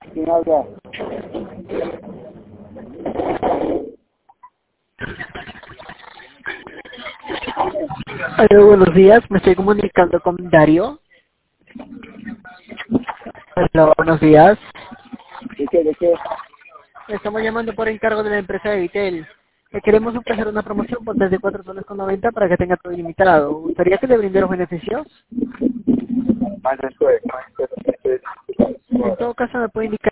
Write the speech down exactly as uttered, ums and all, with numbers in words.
¿Quién habla? Hola, buenos días, me estoy comunicando con Dario. Hola, buenos días. ¿De qué? ¿De qué? Estamos llamando por encargo de la empresa de Vitel. Le queremos ofrecer una promoción por desde cuatro soles con noventa para que tenga todo ilimitado. ¿Gustaría que le brindemos beneficios? Más después, más después. En todo caso, me puede indicar